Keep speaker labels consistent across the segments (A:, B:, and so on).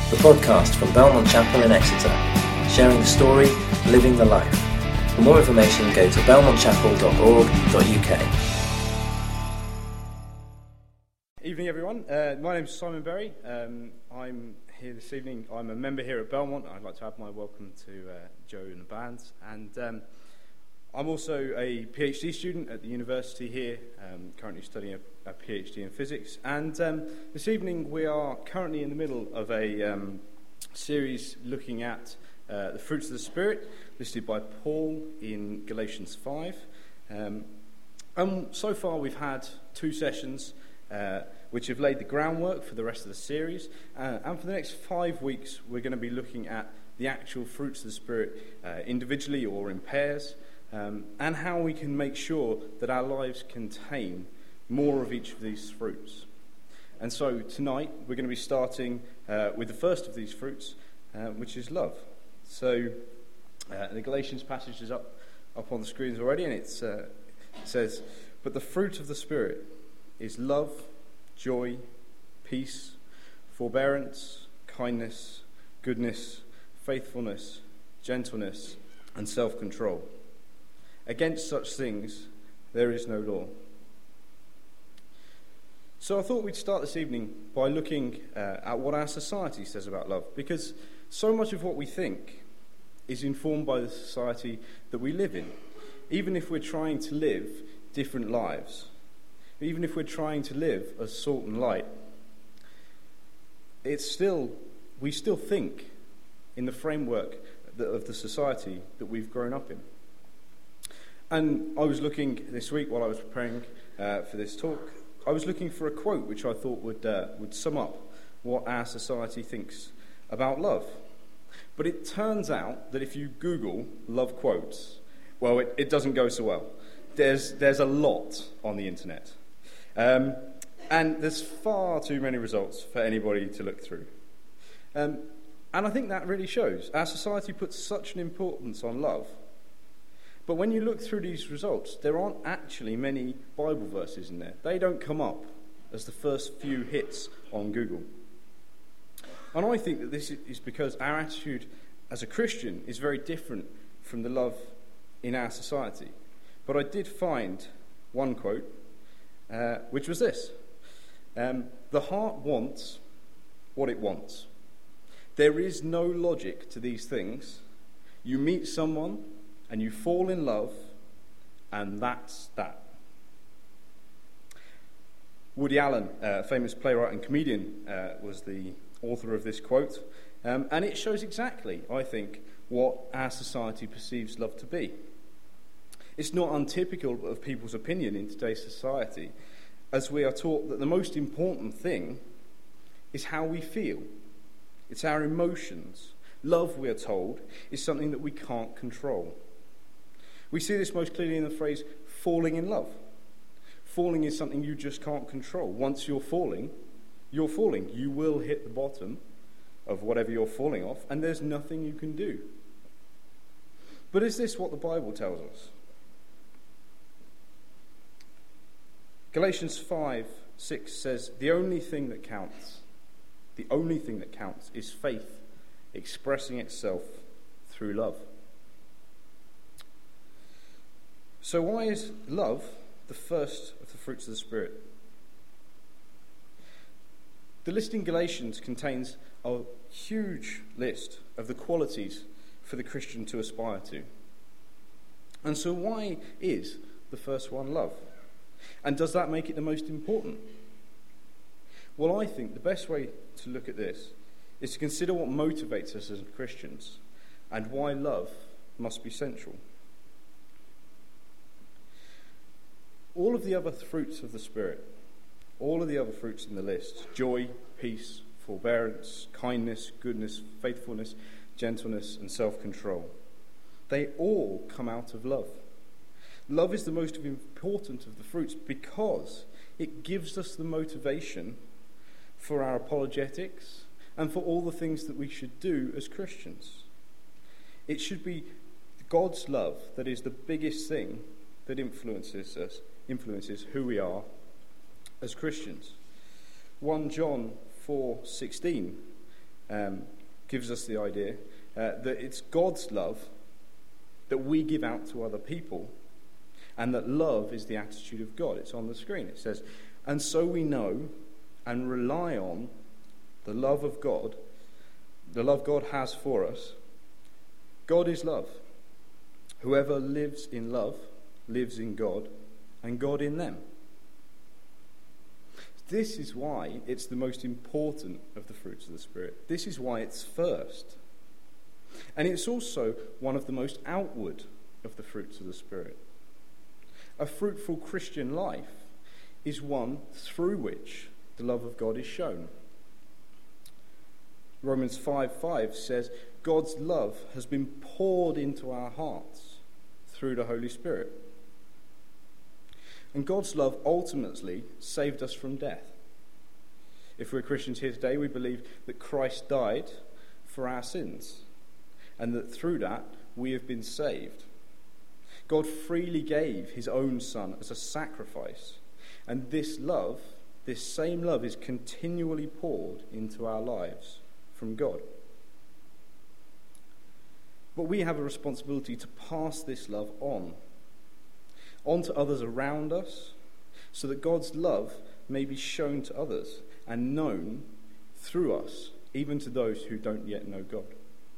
A: the podcast from Belmont Chapel in Exeter, sharing the story, living the life. For more information, go to belmontchapel.org.uk.
B: Evening, everyone. My name is Simon Berry. I'm here this evening. I'm a member here at Belmont. I'd like to add my welcome to Joe and the band. And I'm also a PhD student at the university here, currently studying a PhD in physics. And this evening we are currently in the middle of a series looking at the fruits of the Spirit, listed by Paul in Galatians 5. And so far we've had two sessions which have laid the groundwork for the rest of the series. And for the next 5 weeks we're going to be looking at the actual fruits of the Spirit individually or in pairs. And how we can make sure that our lives contain more of each of these fruits. And so tonight we're going to be starting with the first of these fruits, which is love. So the Galatians passage is up on the screens already, and it says, "But the fruit of the Spirit is love, joy, peace, forbearance, kindness, goodness, faithfulness, gentleness, and self-control. Against such things there is no law." So I thought we'd start this evening by looking at what our society says about love, because so much of what we think is informed by the society that we live in. Even if we're trying to live different lives, even if we're trying to live as salt and light, we still think in the framework of the society that we've grown up in. And I was looking this week while I was preparing for this talk, I was looking for a quote which I thought would sum up what our society thinks about love. But it turns out that if you Google love quotes, well, it doesn't go so well. There's a lot on the internet. And there's far too many results for anybody to look through. And I think that really shows. Our society puts such an importance on love. But when you look through these results, there aren't actually many Bible verses in there. They don't come up as the first few hits on Google. And I think that this is because our attitude as a Christian is very different from the love in our society. But I did find one quote, which was this: "The heart wants what it wants. There is no logic to these things. You meet someone and you fall in love, and that's that." Woody Allen, a famous playwright and comedian, was the author of this quote. And it shows exactly, I think, what our society perceives love to be. It's not untypical of people's opinion in today's society, as we are taught that the most important thing is how we feel. It's our emotions. Love, we are told, is something that we can't control. We see this most clearly in the phrase falling in love. Falling is something you just can't control. Once you're falling, you're falling. You will hit the bottom of whatever you're falling off, and there's nothing you can do. But is this what the Bible tells us? Galatians 5:6 says, the only thing that counts is faith expressing itself through love. So why is love the first of the fruits of the Spirit? The list in Galatians contains a huge list of the qualities for the Christian to aspire to. And so why is the first one love? And does that make it the most important? Well, I think the best way to look at this is to consider what motivates us as Christians and why love must be central. All of the other fruits of the Spirit, all of the other fruits in the list, joy, peace, forbearance, kindness, goodness, faithfulness, gentleness, and self-control, they all come out of love. Love is the most important of the fruits because it gives us the motivation for our apologetics and for all the things that we should do as Christians. It should be God's love that is the biggest thing that influences us, influences who we are as Christians. 1 John 4:16 gives us the idea that it's God's love that we give out to other people, and that love is the attitude of God. It's on the screen. It says, and so we know and rely on the love of God, the love God has for us. God is love. Whoever lives in love lives in God, and God in them. This is why it's the most important of the fruits of the Spirit. This is why it's first. And it's also one of the most outward of the fruits of the Spirit. A fruitful Christian life is one through which the love of God is shown. Romans 5:5 says, God's love has been poured into our hearts through the Holy Spirit. And God's love ultimately saved us from death. If we're Christians here today, we believe that Christ died for our sins, and that through that we have been saved. God freely gave his own Son as a sacrifice, and this love, this same love, is continually poured into our lives from God. But we have a responsibility to pass this love on to others around us, so that God's love may be shown to others and known through us, even to those who don't yet know God.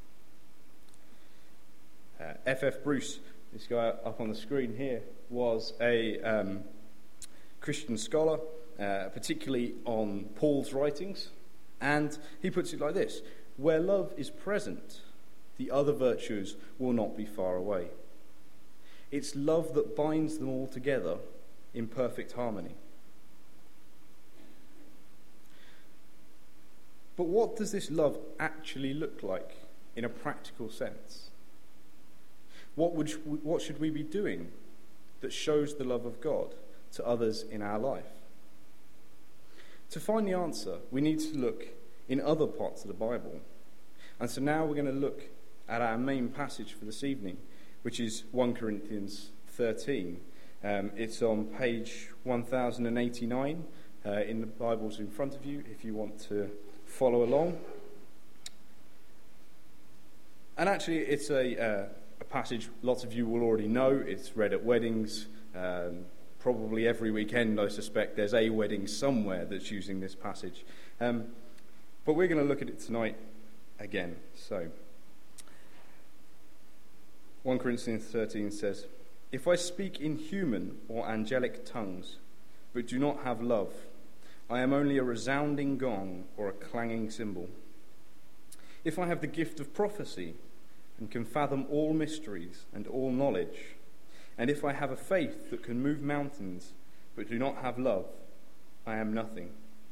B: F.F. Bruce, this guy up on the screen here, was a Christian scholar, particularly on Paul's writings, and he puts it like this: where love is present, the other virtues will not be far away. It's love that binds them all together in perfect harmony. But what does this love actually look like in a practical sense? What should we be doing that shows the love of God to others in our life? To find the answer, we need to look in other parts of the Bible. And so now we're going to look at our main passage for this evening, which is 1 Corinthians 13. It's on page 1089 in the Bibles in front of you, if you want to follow along. And actually, it's a passage lots of you will already know. It's read at weddings. Probably every weekend, I suspect, there's a wedding somewhere that's using this passage. But we're going to look at it tonight again. So, 1 Corinthians 13 says, if I speak in human or angelic tongues, but do not have love, I am only a resounding gong or a clanging cymbal. If I have the gift of prophecy and can fathom all mysteries and all knowledge, and if I have a faith that can move mountains, but do not have love, I am nothing.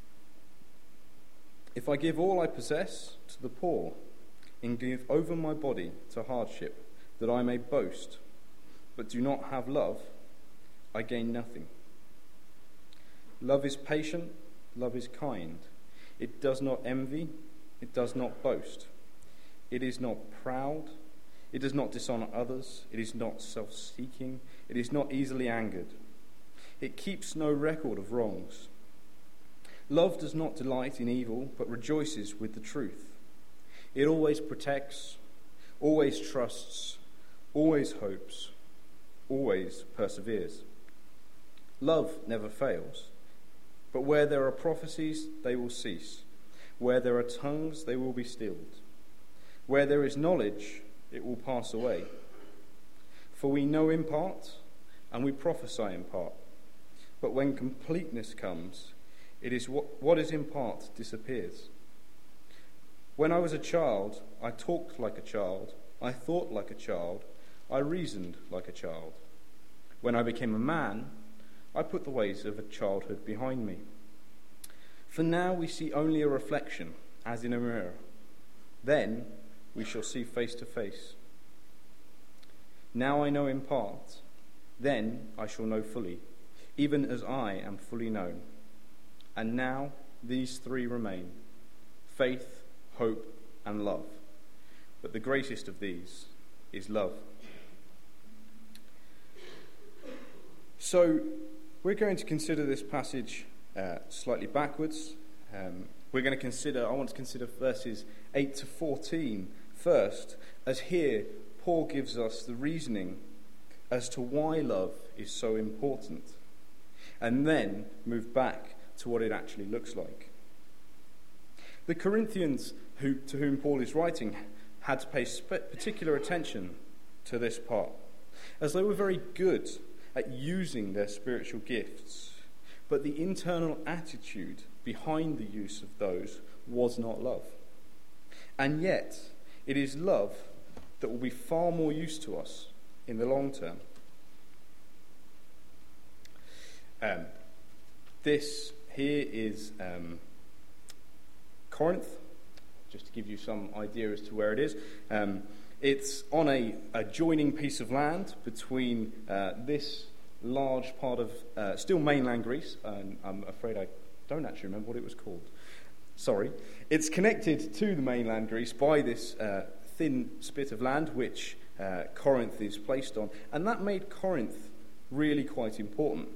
B: If I give all I possess to the poor, and give over my body to hardship, that I may boast, but do not have love, I gain nothing. Love is patient, love is kind. It does not envy, it does not boast. It is not proud, it does not dishonor others, it is not self-seeking, it is not easily angered. It keeps no record of wrongs. Love does not delight in evil, but rejoices with the truth. It always protects, always trusts, always hopes, always perseveres. Love never fails, but where there are prophecies, they will cease. Where there are tongues, they will be stilled. Where there is knowledge, it will pass away. For we know in part, and we prophesy in part. But when completeness comes, it is what is in part disappears. When I was a child, I talked like a child, I thought like a child, I reasoned like a child. When I became a man, I put the ways of a childhood behind me. For now we see only a reflection, as in a mirror. Then we shall see face to face. Now I know in part, then I shall know fully, even as I am fully known. And now these three remain: faith, hope, and love. But the greatest of these is love. So we're going to consider this passage slightly backwards. I want to consider verses 8 to 14 first, as here Paul gives us the reasoning as to why love is so important, and then move back to what it actually looks like. The Corinthians to whom Paul is writing had to pay particular attention to this part, as they were very good at using their spiritual gifts, but the internal attitude behind the use of those was not love. And yet, it is love that will be far more use to us in the long term. This here is Corinth, just to give you some idea as to where it is. It's on a adjoining piece of land between this large part of still mainland Greece, and I'm afraid I don't actually remember what it was called. Sorry. It's connected to the mainland Greece by this thin spit of land which Corinth is placed on, and that made Corinth really quite important,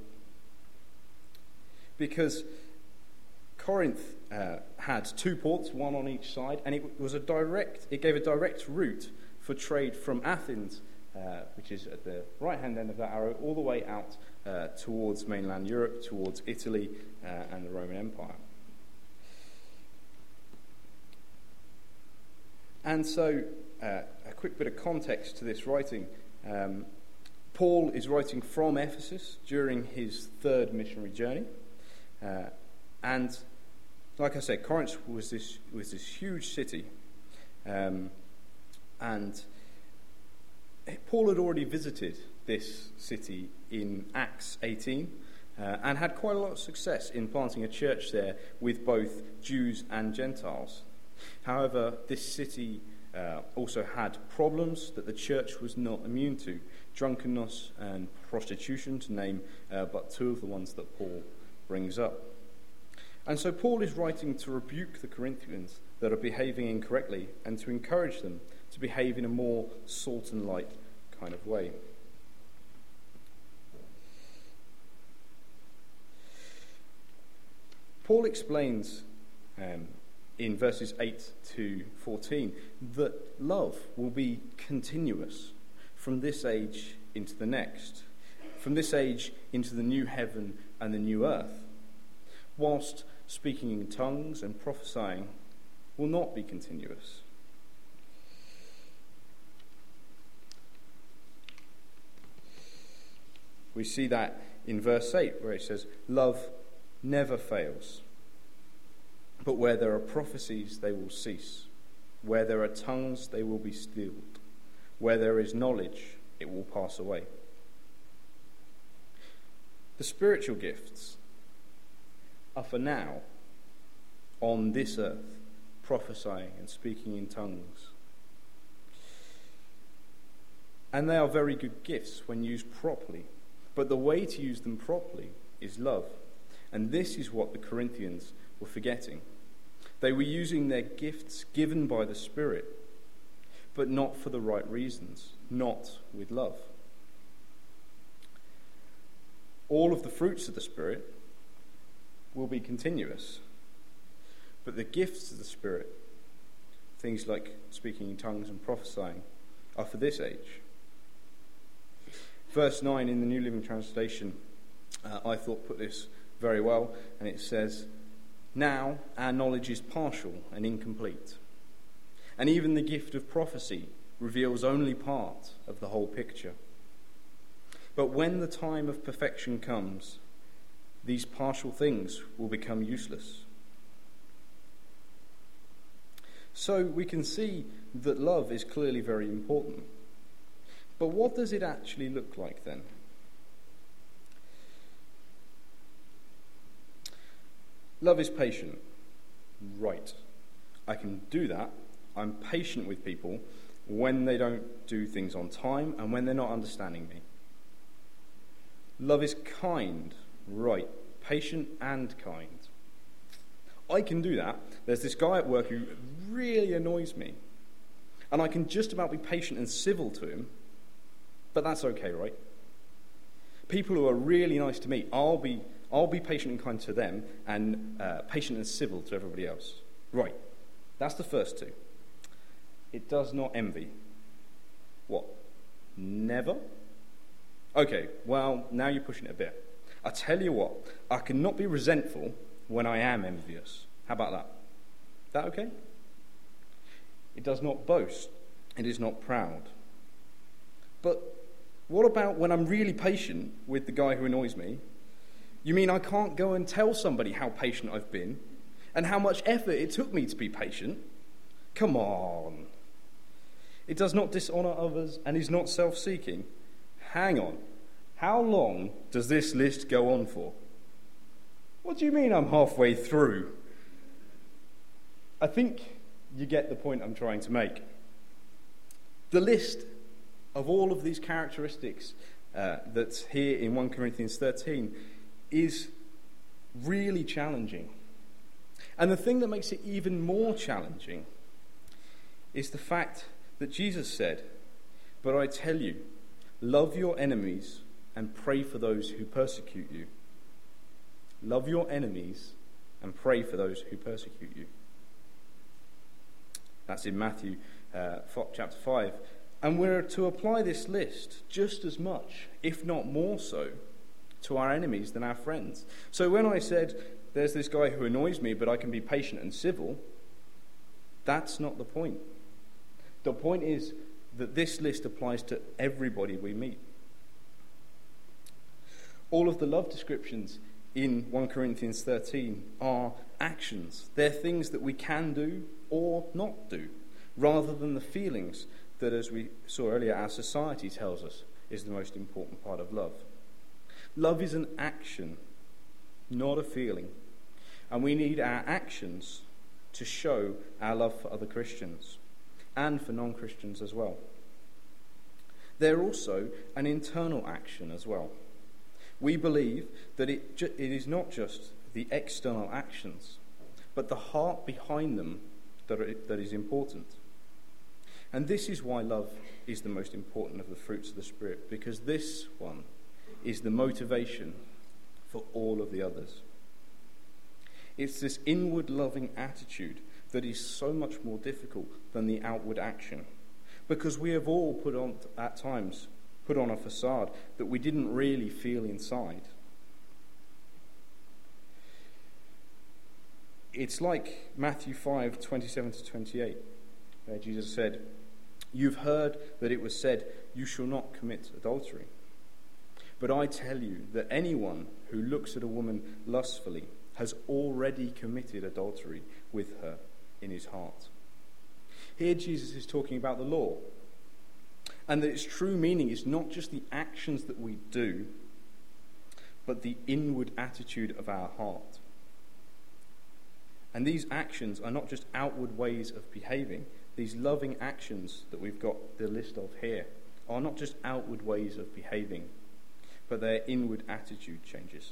B: because Corinth had two ports, one on each side, and it gave a direct route for trade from Athens, which is at the right-hand end of that arrow, all the way out towards mainland Europe, towards Italy and the Roman Empire. And so, a quick bit of context to this writing. Paul is writing from Ephesus during his third missionary journey. And, like I said, Corinth was this huge city. And Paul had already visited this city in Acts 18 and had quite a lot of success in planting a church there with both Jews and Gentiles. However, this city also had problems that the church was not immune to: drunkenness and prostitution, to name but two of the ones that Paul brings up. And so Paul is writing to rebuke the Corinthians that are behaving incorrectly and to encourage them to behave in a more salt and light kind of way. Paul explains in verses 8 to 14 that love will be continuous from this age into the next, from this age into the new heaven and the new earth, whilst speaking in tongues and prophesying will not be continuous. We see that in verse 8, where it says, "Love never fails, but where there are prophecies, they will cease. Where there are tongues, they will be stilled. Where there is knowledge, it will pass away." The spiritual gifts are for now on this earth, prophesying and speaking in tongues. And they are very good gifts when used properly. But the way to use them properly is love. And this is what the Corinthians were forgetting. They were using their gifts given by the Spirit, but not for the right reasons, not with love. All of the fruits of the Spirit will be continuous, but the gifts of the Spirit, things like speaking in tongues and prophesying, are for this age. Verse 9 in the New Living Translation, I thought put this very well, and it says, "Now our knowledge is partial and incomplete, and even the gift of prophecy reveals only part of the whole picture. But when the time of perfection comes, these partial things will become useless." So we can see that love is clearly very important. But what does it actually look like then? Love is patient. Right. I can do that. I'm patient with people when they don't do things on time and when they're not understanding me. Love is kind. Right. Patient and kind. I can do that. There's this guy at work who really annoys me, and I can just about be patient and civil to him, but that's okay, right? People who are really nice to me, I'll be I'll be patient and kind to them, and patient and civil to everybody else. Right, that's the first two. It does not envy. What? Never? Okay, well, now you're pushing it a bit. I tell you what, I cannot be resentful when I am envious. How about that? That okay? It does not boast. It is not proud. But what about when I'm really patient with the guy who annoys me? You mean I can't go and tell somebody how patient I've been and how much effort it took me to be patient? Come on. It does not dishonour others and is not self-seeking. Hang on. How long does this list go on for? What do you mean I'm halfway through? I think you get the point I'm trying to make. The list of all of these characteristics that's here in 1 Corinthians 13 is really challenging. And the thing that makes it even more challenging is the fact that Jesus said, "But I tell you, love your enemies and pray for those who persecute you." Love your enemies and pray for those who persecute you. That's in Matthew chapter 5. And we're to apply this list just as much, if not more so, to our enemies than our friends. So when I said, there's this guy who annoys me, but I can be patient and civil, that's not the point. The point is that this list applies to everybody we meet. All of the love descriptions in 1 Corinthians 13 are actions. They're things that we can do or not do, rather than the feelings that, as we saw earlier, our society tells us is the most important part of love. Love is an action, not a feeling. And we need our actions to show our love for other Christians and for non-Christians as well. They're also an internal action as well. We believe that it is not just the external actions, but the heart behind them that is important. And this is why love is the most important of the fruits of the Spirit, because this one is the motivation for all of the others. It's this inward loving attitude that is so much more difficult than the outward action, because we have all at times put on a facade that we didn't really feel inside. It's like Matthew 5:27-28, where Jesus said, "You've heard that it was said, 'You shall not commit adultery.' But I tell you that anyone who looks at a woman lustfully has already committed adultery with her in his heart." Here Jesus is talking about the law, and that its true meaning is not just the actions that we do, but the inward attitude of our heart. And these actions are not just outward ways of behaving. These loving actions that we've got the list of here are not just outward ways of behaving, but their inward attitude changes.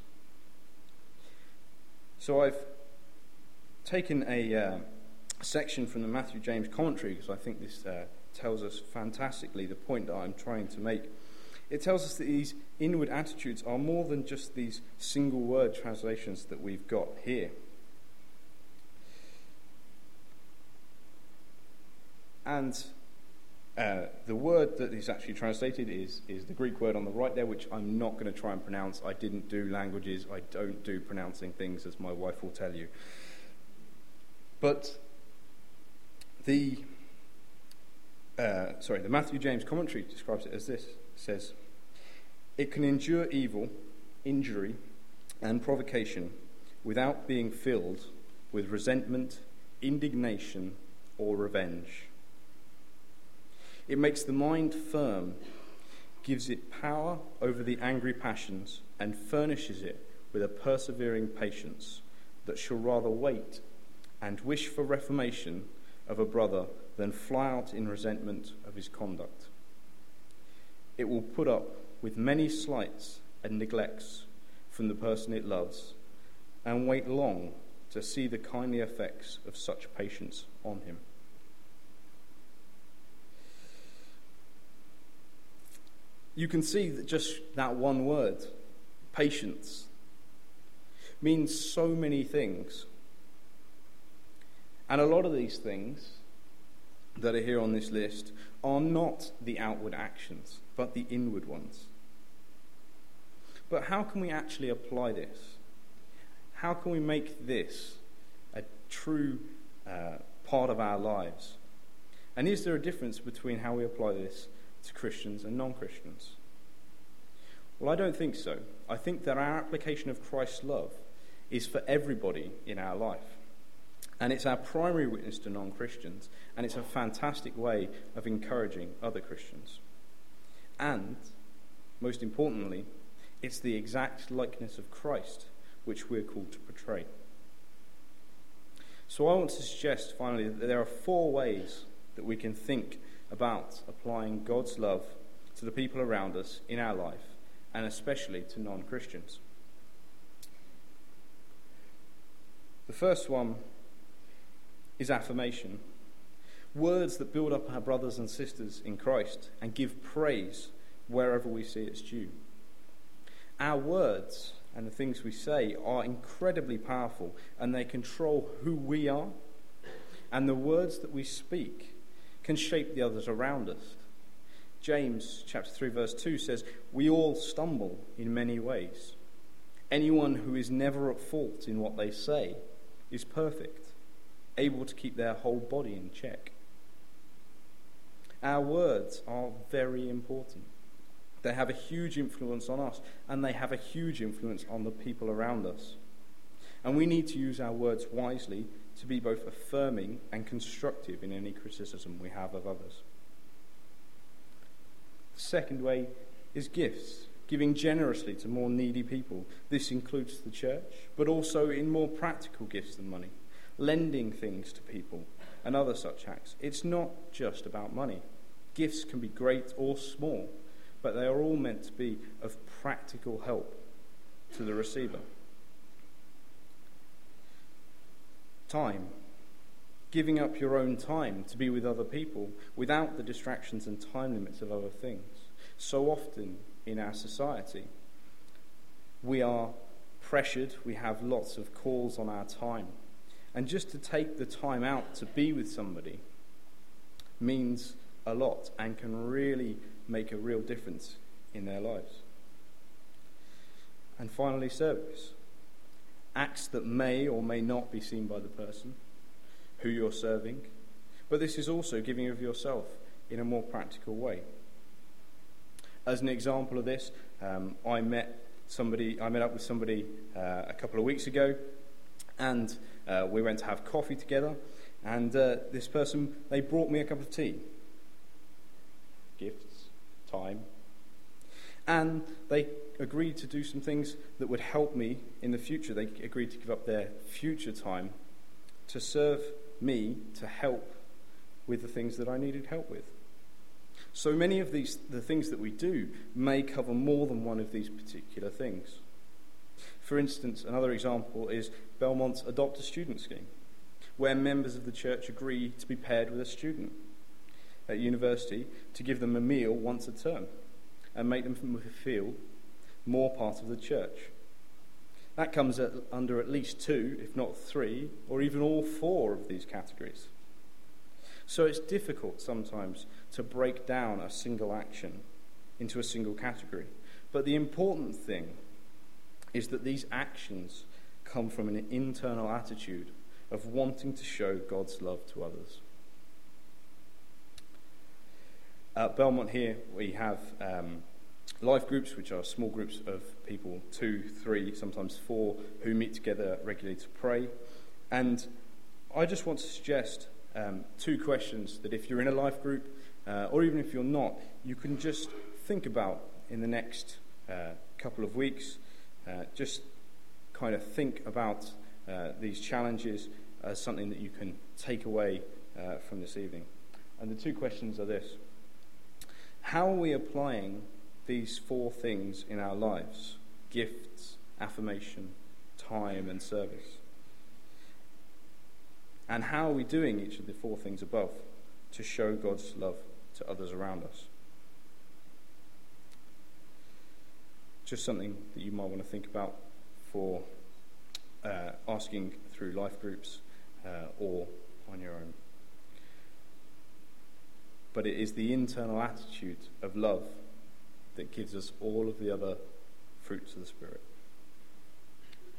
B: So I've taken a section from the Matthew James commentary, because I think this tells us fantastically the point that I'm trying to make. It tells us that these inward attitudes are more than just these single word translations that we've got here. And the word that is actually translated is the Greek word on the right there, which I'm not going to try and pronounce. I didn't do languages. I don't do pronouncing things, as my wife will tell you. But the Matthew James commentary describes it as this. It says, "It can endure evil, injury, and provocation without being filled with resentment, indignation, or revenge. It makes the mind firm, gives it power over the angry passions, and furnishes it with a persevering patience that shall rather wait and wish for reformation of a brother than fly out in resentment of his conduct. It will put up with many slights and neglects from the person it loves, and wait long to see the kindly effects of such patience on him." You can see that just that one word, patience, means so many things. And a lot of these things that are here on this list are not the outward actions, but the inward ones. But how can we actually apply this? How can we make this a true part of our lives? And is there a difference between how we apply this to Christians and non-Christians? Well, I don't think so. I think that our application of Christ's love is for everybody in our life. And it's our primary witness to non-Christians, and it's a fantastic way of encouraging other Christians. And, most importantly, it's the exact likeness of Christ which we're called to portray. So I want to suggest, finally, that there are 4 ways that we can think about applying God's love to the people around us in our life, and especially to non-Christians. The first one is affirmation. Words that build up our brothers and sisters in Christ and give praise wherever we see its due. Our words and the things we say are incredibly powerful, and they control who we are, and the words that we speak can shape the others around us. James chapter 3 verse 2 says, "We all stumble in many ways. Anyone who is never at fault in what they say is perfect, able to keep their whole body in check." Our words are very important. They have a huge influence on us, and they have a huge influence on the people around us. And we need to use our words wisely to be both affirming and constructive in any criticism we have of others. The second way is gifts, giving generously to more needy people. This includes the church, but also in more practical gifts than money, lending things to people and other such acts. It's not just about money. Gifts can be great or small, but they are all meant to be of practical help to the receiver. Time. Giving up your own time to be with other people without the distractions and time limits of other things. So often in our society, we are pressured, we have lots of calls on our time. And just to take the time out to be with somebody means a lot and can really make a real difference in their lives. And finally, service. Acts that may or may not be seen by the person who you're serving, but this is also giving of yourself in a more practical way. As an example of this, I met up with somebody a couple of weeks ago, and we went to have coffee together, and this person, they brought me a cup of tea. Gifts, time. And they agreed to do some things that would help me in the future. They agreed to give up their future time to serve me, to help with the things that I needed help with. So many of the things that we do may cover more than one of these particular things. For instance, another example is Belmont's Adopt a Student scheme, where members of the church agree to be paired with a student at university to give them a meal once a term and make them feel more part of the church. That comes under at least 2, if not 3, or even all 4 of these categories. So it's difficult sometimes to break down a single action into a single category. But the important thing is that these actions come from an internal attitude of wanting to show God's love to others. At Belmont here, we have life groups, which are small groups of people, 2, 3, sometimes 4, who meet together regularly to pray. And I just want to suggest 2 questions that if you're in a life group, or even if you're not, you can just think about in the next couple of weeks. Just kind of think about these challenges as something that you can take away from this evening. And the 2 questions are this. How are we applying these 4 things in our lives? Gifts, affirmation, time, and service. And how are we doing each of the 4 things above to show God's love to others around us? Just something that you might want to think about for asking through life groups or on your own. But it is the internal attitude of love that gives us all of the other fruits of the Spirit.